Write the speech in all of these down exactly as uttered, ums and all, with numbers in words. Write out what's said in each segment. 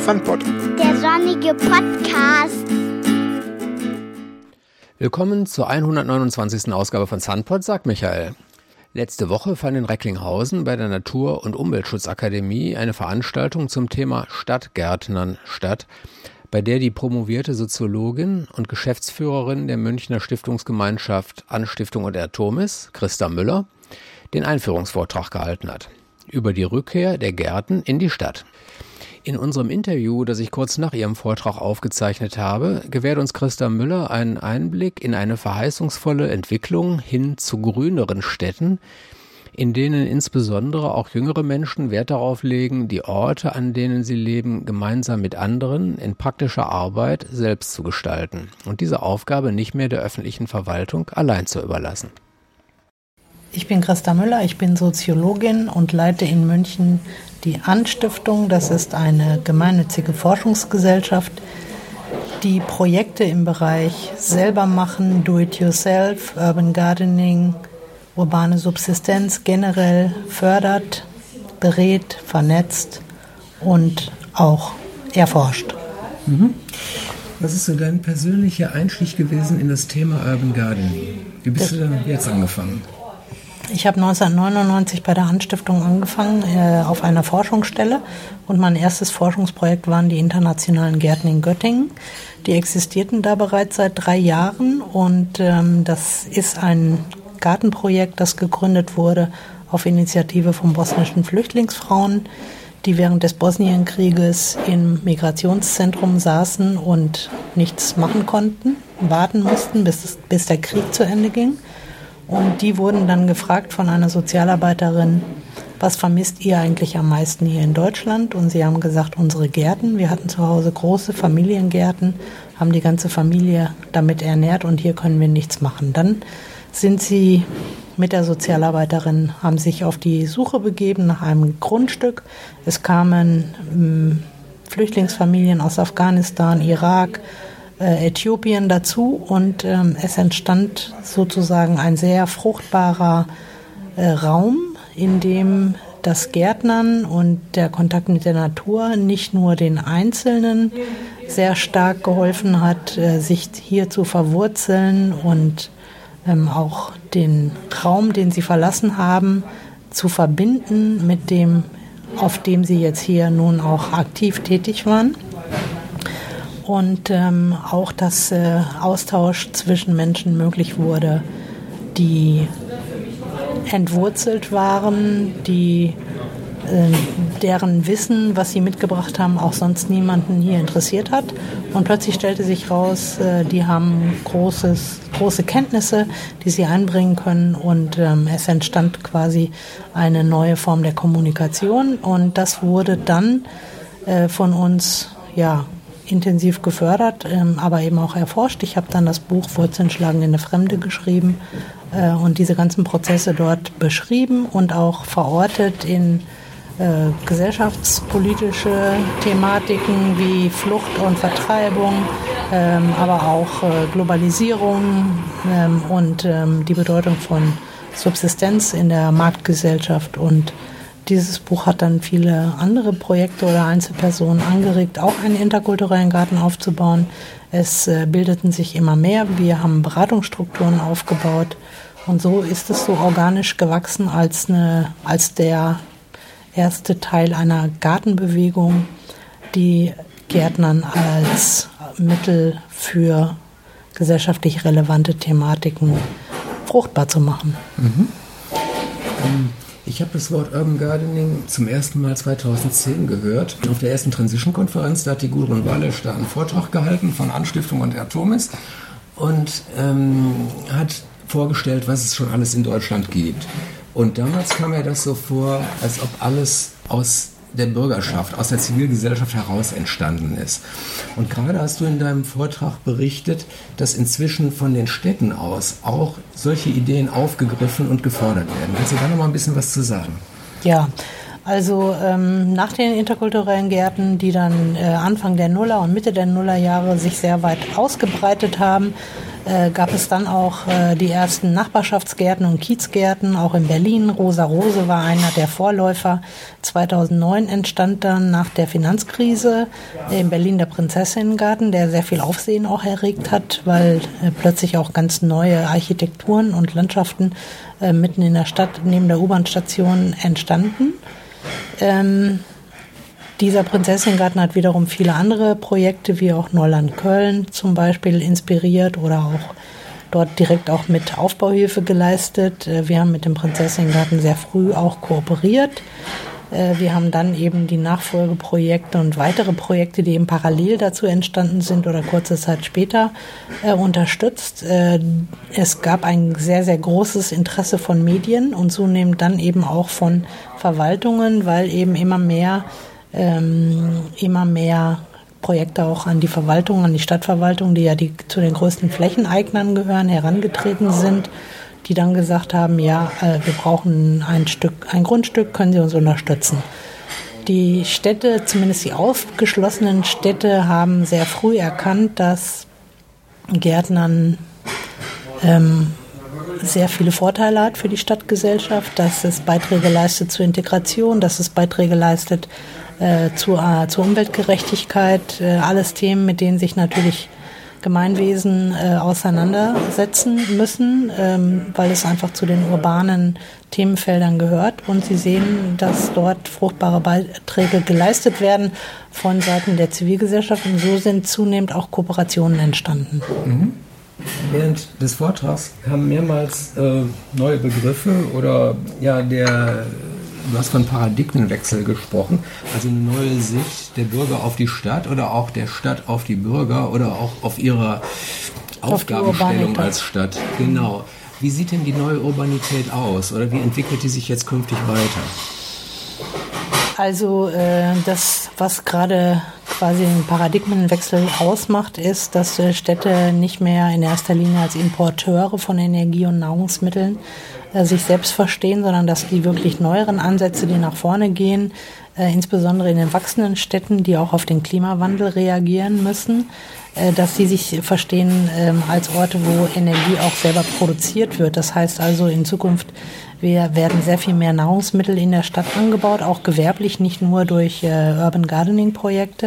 Sandpod. Der sonnige Podcast. Willkommen zur hundertneunundzwanzigsten Ausgabe von Sandpod, sagt Michael. Letzte Woche fand in Recklinghausen bei der Natur- und Umweltschutzakademie eine Veranstaltung zum Thema Stadtgärtnern statt, bei der die promovierte Soziologin und Geschäftsführerin der Münchner Stiftungsgemeinschaft Anstiftung und Artomis, Christa Müller, den Einführungsvortrag gehalten hat über die Rückkehr der Gärten in die Stadt. In unserem Interview, das ich kurz nach ihrem Vortrag aufgezeichnet habe, gewährt uns Christa Müller einen Einblick in eine verheißungsvolle Entwicklung hin zu grüneren Städten, in denen insbesondere auch jüngere Menschen Wert darauf legen, die Orte, an denen sie leben, gemeinsam mit anderen in praktischer Arbeit selbst zu gestalten und diese Aufgabe nicht mehr der öffentlichen Verwaltung allein zu überlassen. Ich bin Christa Müller, ich bin Soziologin und leite in München die Anstiftung. Das ist eine gemeinnützige Forschungsgesellschaft, die Projekte im Bereich selber machen, Do-it-yourself, Urban Gardening, urbane Subsistenz generell fördert, berät, vernetzt und auch erforscht. Mhm. Was ist so dein persönlicher Einstieg gewesen in das Thema Urban Gardening? Wie bist das du denn jetzt angefangen? Ich habe neunzehnhundertneunundneunzig bei der Anstiftung angefangen, äh, auf einer Forschungsstelle. Und mein erstes Forschungsprojekt waren die internationalen Gärten in Göttingen. Die existierten da bereits seit drei Jahren. Und ähm, das ist ein Gartenprojekt, das gegründet wurde auf Initiative von bosnischen Flüchtlingsfrauen, die während des Bosnienkrieges im Migrationszentrum saßen und nichts machen konnten, warten mussten, bis, bis der Krieg zu Ende ging. Und die wurden dann gefragt von einer Sozialarbeiterin, was vermisst ihr eigentlich am meisten hier in Deutschland? Und sie haben gesagt, unsere Gärten. Wir hatten zu Hause große Familiengärten, haben die ganze Familie damit ernährt und hier können wir nichts machen. Dann sind sie mit der Sozialarbeiterin, haben sich auf die Suche begeben nach einem Grundstück. Es kamen ähm, Flüchtlingsfamilien aus Afghanistan, Irak, Äthiopien dazu und ähm, es entstand sozusagen ein sehr fruchtbarer äh, Raum, in dem das Gärtnern und der Kontakt mit der Natur nicht nur den Einzelnen sehr stark geholfen hat, äh, sich hier zu verwurzeln und ähm, auch den Raum, den sie verlassen haben, zu verbinden mit dem, auf dem sie jetzt hier nun auch aktiv tätig waren. Und ähm, auch, dass äh, Austausch zwischen Menschen möglich wurde, die entwurzelt waren, die äh, deren Wissen, was sie mitgebracht haben, auch sonst niemanden hier interessiert hat. Und plötzlich stellte sich raus, äh, die haben großes, große Kenntnisse, die sie einbringen können. Und ähm, es entstand quasi eine neue Form der Kommunikation. Und das wurde dann äh, von uns, ja, intensiv gefördert, ähm, aber eben auch erforscht. Ich habe dann das Buch Wurzeln schlagen in der Fremde geschrieben äh, und diese ganzen Prozesse dort beschrieben und auch verortet in äh, gesellschaftspolitische Thematiken wie Flucht und Vertreibung, ähm, aber auch äh, Globalisierung ähm, und ähm, die Bedeutung von Subsistenz in der Marktgesellschaft. Und dieses Buch hat dann viele andere Projekte oder Einzelpersonen angeregt, auch einen interkulturellen Garten aufzubauen. Es äh, bildeten sich immer mehr. Wir haben Beratungsstrukturen aufgebaut. Und so ist es so organisch gewachsen als, eine, als der erste Teil einer Gartenbewegung, die Gärtnern als Mittel für gesellschaftlich relevante Thematiken fruchtbar zu machen. Mhm. Um Ich habe das Wort Urban Gardening zum ersten Mal zweitausendzehn gehört. Auf der ersten Transition-Konferenz, da hat die Gudrun Walesch da einen Vortrag gehalten von Anstiftung und Artomis und ähm, hat vorgestellt, was es schon alles in Deutschland gibt. Und damals kam mir das so vor, als ob alles aus der Bürgerschaft, aus der Zivilgesellschaft heraus entstanden ist. Und gerade hast du in deinem Vortrag berichtet, dass inzwischen von den Städten aus auch solche Ideen aufgegriffen und gefordert werden. Kannst du da noch mal ein bisschen was zu sagen? Ja, also ähm, nach den interkulturellen Gärten, die dann äh, Anfang der Nuller und Mitte der Nullerjahre sich sehr weit ausgebreitet haben, äh, gab es dann auch äh, die ersten Nachbarschaftsgärten und Kiezgärten, auch in Berlin. Rosa Rose war einer der Vorläufer. zweitausendneun entstand dann nach der Finanzkrise in Berlin der Prinzessinnengarten, der sehr viel Aufsehen auch erregt hat, weil äh, plötzlich auch ganz neue Architekturen und Landschaften äh, mitten in der Stadt neben der U-Bahn-Station entstanden. Ähm, Dieser Prinzessinnengarten hat wiederum viele andere Projekte, wie auch Neuland Köln zum Beispiel, inspiriert oder auch dort direkt auch mit Aufbauhilfe geleistet. Wir haben mit dem Prinzessinnengarten sehr früh auch kooperiert. Wir haben dann eben die Nachfolgeprojekte und weitere Projekte, die eben parallel dazu entstanden sind oder kurze Zeit später äh, unterstützt. Äh, es gab ein sehr, sehr großes Interesse von Medien und zunehmend dann eben auch von Verwaltungen, weil eben immer mehr Ähm, immer mehr Projekte auch an die Verwaltung, an die Stadtverwaltung, die ja die, zu den größten Flächeneignern gehören, herangetreten sind, die dann gesagt haben, ja, äh, wir brauchen ein Stück, ein Grundstück, können Sie uns unterstützen. Die Städte, zumindest die aufgeschlossenen Städte, haben sehr früh erkannt, dass Gärtnern ähm, sehr viele Vorteile hat für die Stadtgesellschaft, dass es Beiträge leistet zur Integration, dass es Beiträge leistet äh, zur, äh, zur Umweltgerechtigkeit, äh, alles Themen, mit denen sich natürlich Gemeinwesen äh, auseinandersetzen müssen, ähm, weil es einfach zu den urbanen Themenfeldern gehört. Und Sie sehen, dass dort fruchtbare Beiträge geleistet werden von Seiten der Zivilgesellschaft. Und so sind zunehmend auch Kooperationen entstanden. Mhm. Während des Vortrags kamen mehrmals äh, neue Begriffe oder ja, der, du hast von Paradigmenwechsel gesprochen, also eine neue Sicht der Bürger auf die Stadt oder auch der Stadt auf die Bürger oder auch auf ihre auf Aufgabenstellung als Stadt. Genau. Wie sieht denn die neue Urbanität aus oder wie entwickelt die sich jetzt künftig weiter? Also äh, das, was gerade quasi den Paradigmenwechsel ausmacht, ist, dass äh, Städte nicht mehr in erster Linie als Importeure von Energie und Nahrungsmitteln äh, sich selbst verstehen, sondern dass die wirklich neueren Ansätze, die nach vorne gehen, äh, insbesondere in den wachsenden Städten, die auch auf den Klimawandel reagieren müssen, äh, dass sie sich verstehen äh, als Orte, wo Energie auch selber produziert wird. Das heißt also in Zukunft, wir werden sehr viel mehr Nahrungsmittel in der Stadt angebaut, auch gewerblich, nicht nur durch äh, Urban Gardening Projekte.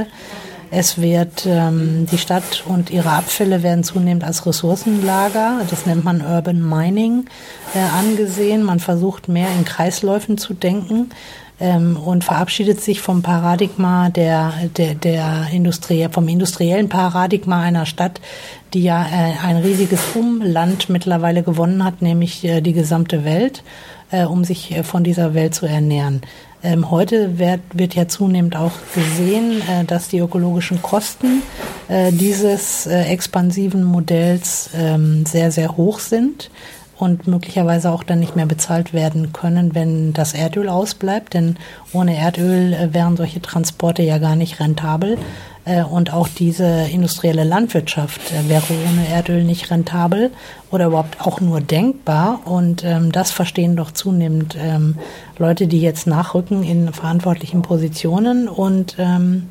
Es wird, ähm, die Stadt und ihre Abfälle werden zunehmend als Ressourcenlager, das nennt man Urban Mining, äh, angesehen. Man versucht mehr in Kreisläufen zu denken ähm, und verabschiedet sich vom Paradigma der, der, der Industrie, vom industriellen Paradigma einer Stadt, die ja äh, ein riesiges Umland mittlerweile gewonnen hat, nämlich äh, die gesamte Welt, äh, um sich äh, von dieser Welt zu ernähren. Ähm, heute wird, wird ja zunehmend auch gesehen, äh, dass die ökologischen Kosten äh, dieses äh, expansiven Modells ähm, sehr, sehr hoch sind und möglicherweise auch dann nicht mehr bezahlt werden können, wenn das Erdöl ausbleibt. Denn ohne Erdöl äh, wären solche Transporte ja gar nicht rentabel. Äh, und auch diese industrielle Landwirtschaft äh, wäre ohne Erdöl nicht rentabel oder überhaupt auch nur denkbar. Und ähm, das verstehen doch zunehmend ähm, Leute, die jetzt nachrücken in verantwortlichen Positionen und ähm,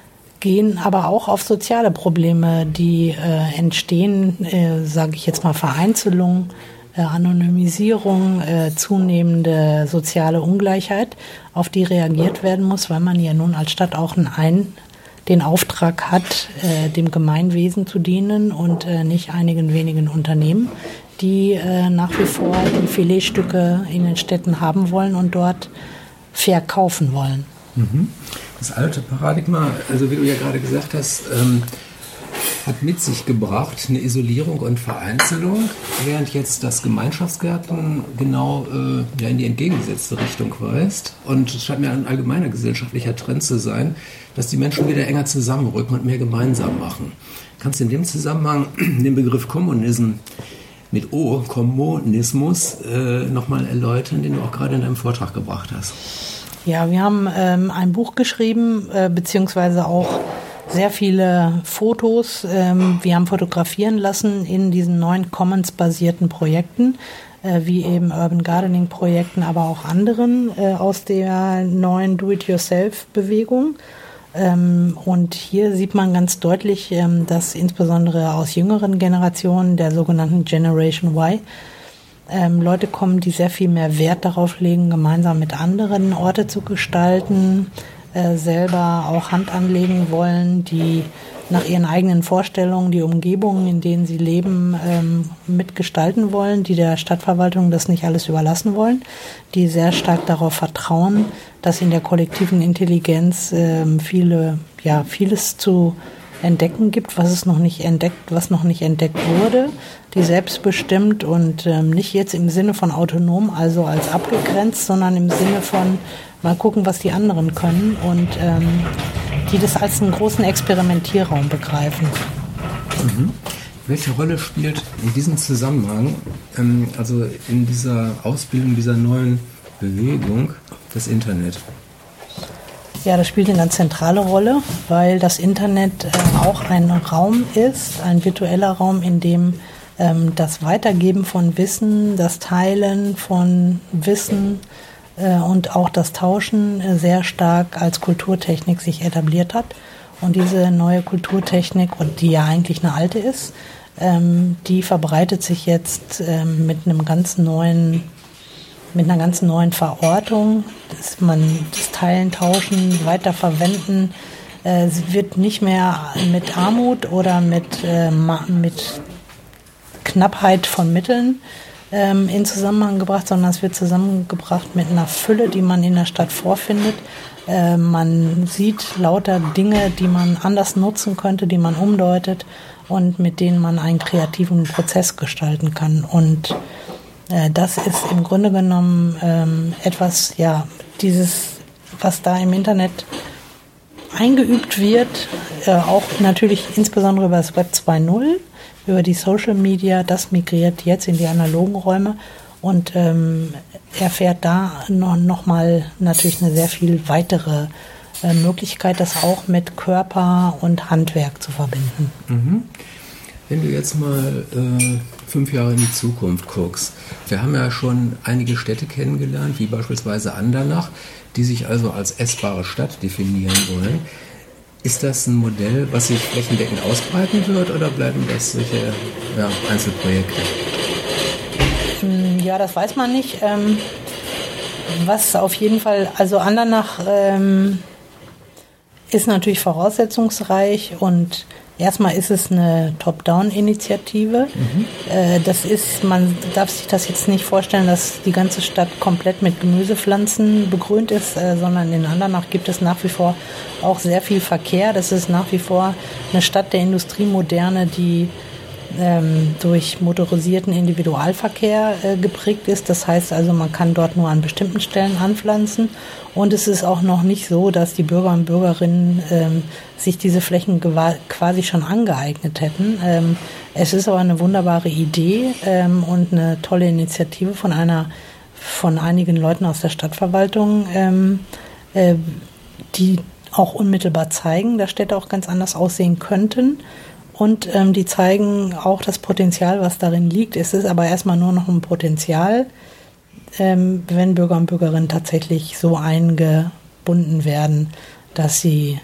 gehen aber auch auf soziale Probleme, die äh, entstehen, äh, sage ich jetzt mal Vereinzelung, äh, Anonymisierung, äh, zunehmende soziale Ungleichheit, auf die reagiert werden muss, weil man ja nun als Stadt auch einen ein den Auftrag hat, äh, dem Gemeinwesen zu dienen und äh, nicht einigen wenigen Unternehmen, die äh, nach wie vor die Filetstücke in den Städten haben wollen und dort verkaufen wollen. Mhm. Das alte Paradigma, also wie du ja gerade gesagt hast, ähm, hat mit sich gebracht eine Isolierung und Vereinzelung, während jetzt das Gemeinschaftsgärten genau äh, ja, in die entgegengesetzte Richtung weist. Und es scheint mir ein allgemeiner gesellschaftlicher Trend zu sein, dass die Menschen wieder enger zusammenrücken und mehr gemeinsam machen. Kannst du in dem Zusammenhang den Begriff Kommunismus mit O, Kommunismus, äh, nochmal erläutern, den du auch gerade in deinem Vortrag gebracht hast? Ja, wir haben ähm, ein Buch geschrieben, äh, beziehungsweise auch sehr viele Fotos. Ähm, wir haben fotografieren lassen in diesen neuen Commons-basierten Projekten, äh, wie eben Urban Gardening-Projekten, aber auch anderen äh, aus der neuen Do-it-yourself-Bewegung. Ähm, und hier sieht man ganz deutlich, ähm, dass insbesondere aus jüngeren Generationen, der sogenannten Generation Y, ähm, Leute kommen, die sehr viel mehr Wert darauf legen, gemeinsam mit anderen Orte zu gestalten, äh, selber auch Hand anlegen wollen, die nach ihren eigenen Vorstellungen die Umgebungen, in denen sie leben, ähm, mitgestalten wollen, die der Stadtverwaltung das nicht alles überlassen wollen, die sehr stark darauf vertrauen, dass in der kollektiven Intelligenz ähm, viele, ja, vieles zu entdecken gibt, was es noch nicht entdeckt, was noch nicht entdeckt wurde, die selbstbestimmt und ähm, nicht jetzt im Sinne von autonom, also als abgegrenzt, sondern im Sinne von mal gucken, was die anderen können und ähm, die das als einen großen Experimentierraum begreifen. Mhm. Welche Rolle spielt in diesem Zusammenhang, ähm, also in dieser Ausbildung dieser neuen Bewegung, das Internet? Ja, das spielt eine ganz zentrale Rolle, weil das Internet äh, auch ein Raum ist, ein virtueller Raum, in dem ähm, das Weitergeben von Wissen, das Teilen von Wissen äh, und auch das Tauschen äh, sehr stark als Kulturtechnik sich etabliert hat. Und diese neue Kulturtechnik, und die ja eigentlich eine alte ist, ähm, die verbreitet sich jetzt ähm, mit einem ganz neuen mit einer ganz neuen Verortung, dass man das Teilen, Tauschen, Weiterverwenden, äh, wird nicht mehr mit Armut oder mit, äh, mit Knappheit von Mitteln ähm, in Zusammenhang gebracht, sondern es wird zusammengebracht mit einer Fülle, die man in der Stadt vorfindet. Äh, man sieht lauter Dinge, die man anders nutzen könnte, die man umdeutet und mit denen man einen kreativen Prozess gestalten kann. Und das ist im Grunde genommen ähm, etwas, ja, dieses, was da im Internet eingeübt wird, äh, auch natürlich insbesondere über das Web zwei Punkt null, über die Social Media, das migriert jetzt in die analogen Räume und ähm, erfährt da noch, noch mal natürlich eine sehr viel weitere äh, Möglichkeit, das auch mit Körper und Handwerk zu verbinden. Mhm. Wenn du jetzt mal äh, fünf Jahre in die Zukunft guckst, wir haben ja schon einige Städte kennengelernt, wie beispielsweise Andernach, die sich also als essbare Stadt definieren wollen. Ist das ein Modell, was sich flächendeckend ausbreiten wird, oder bleiben das solche ja, Einzelprojekte? Ja, das weiß man nicht. Ähm, was auf jeden Fall, also Andernach ähm, ist natürlich voraussetzungsreich und erstmal ist es eine Top-Down-Initiative. Mhm. Äh, das ist, man darf sich das jetzt nicht vorstellen, dass die ganze Stadt komplett mit Gemüsepflanzen begrünt ist, äh, sondern in Andernach gibt es nach wie vor auch sehr viel Verkehr. Das ist nach wie vor eine Stadt der Industriemoderne, die ähm, durch motorisierten Individualverkehr äh, geprägt ist. Das heißt also, man kann dort nur an bestimmten Stellen anpflanzen. Und es ist auch noch nicht so, dass die Bürger und Bürgerinnen ähm, sich diese Flächen gewa- quasi schon angeeignet hätten. Ähm, es ist aber eine wunderbare Idee ähm, und eine tolle Initiative von einer, von einigen Leuten aus der Stadtverwaltung, ähm, äh, die auch unmittelbar zeigen, dass Städte auch ganz anders aussehen könnten. Und ähm, die zeigen auch das Potenzial, was darin liegt. Es ist aber erstmal nur noch ein Potenzial, ähm, wenn Bürger und Bürgerinnen tatsächlich so eingebunden werden, dass sie,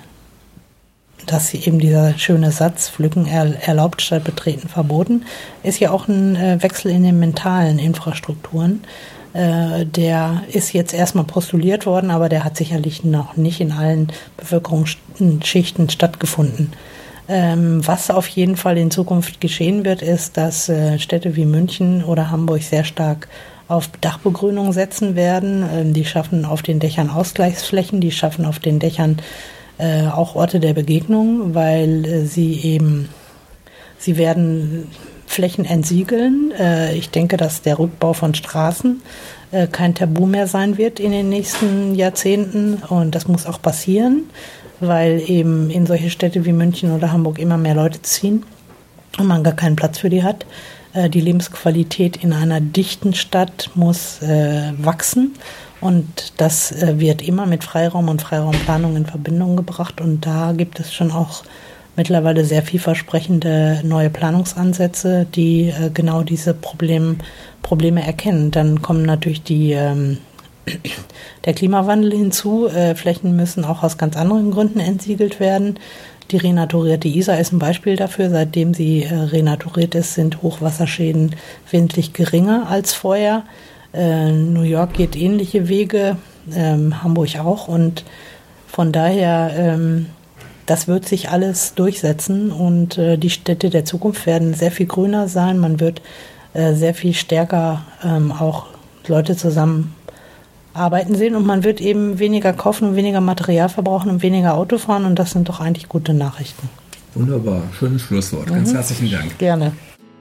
dass sie eben dieser schöne Satz, Pflücken erlaubt statt Betreten verboten, ist ja auch ein äh, Wechsel in den mentalen Infrastrukturen. Äh, der ist jetzt erstmal postuliert worden, aber der hat sicherlich noch nicht in allen Bevölkerungsschichten stattgefunden. Ähm, was auf jeden Fall in Zukunft geschehen wird, ist, dass äh, Städte wie München oder Hamburg sehr stark auf Dachbegrünung setzen werden. Ähm, die schaffen auf den Dächern Ausgleichsflächen, die schaffen auf den Dächern äh, auch Orte der Begegnung, weil äh, sie eben, sie werden Flächen entsiegeln. Äh, ich denke, dass der Rückbau von Straßen äh, kein Tabu mehr sein wird in den nächsten Jahrzehnten und das muss auch passieren, weil eben in solche Städte wie München oder Hamburg immer mehr Leute ziehen und man gar keinen Platz für die hat. Äh, die Lebensqualität in einer dichten Stadt muss äh, wachsen und das äh, wird immer mit Freiraum und Freiraumplanung in Verbindung gebracht und da gibt es schon auch mittlerweile sehr vielversprechende neue Planungsansätze, die äh, genau diese Problem, Probleme erkennen. Dann kommen natürlich die ähm, der Klimawandel hinzu. Äh, Flächen müssen auch aus ganz anderen Gründen entsiegelt werden. Die renaturierte Isar ist ein Beispiel dafür. Seitdem sie äh, renaturiert ist, sind Hochwasserschäden wesentlich geringer als vorher. Äh, New York geht ähnliche Wege, ähm, Hamburg auch. Und von daher, ähm, das wird sich alles durchsetzen. Und äh, die Städte der Zukunft werden sehr viel grüner sein. Man wird äh, sehr viel stärker ähm, auch Leute zusammen arbeiten sehen und man wird eben weniger kaufen und weniger Material verbrauchen und weniger Auto fahren und das sind doch eigentlich gute Nachrichten. Wunderbar, schönes Schlusswort. Mhm. Ganz herzlichen Dank. Gerne.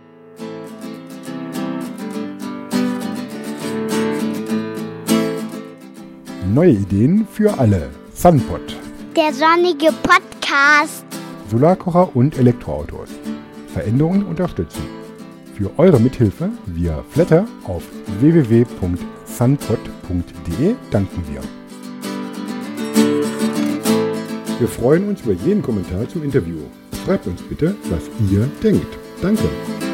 Neue Ideen für alle. Sunpod. Der sonnige Podcast. Solarkocher und Elektroautos. Veränderungen unterstützen. Für eure Mithilfe via Flatter auf w w w punkt sunpod punkt d e danken wir. Wir freuen uns über jeden Kommentar zum Interview. Schreibt uns bitte, was ihr denkt. Danke.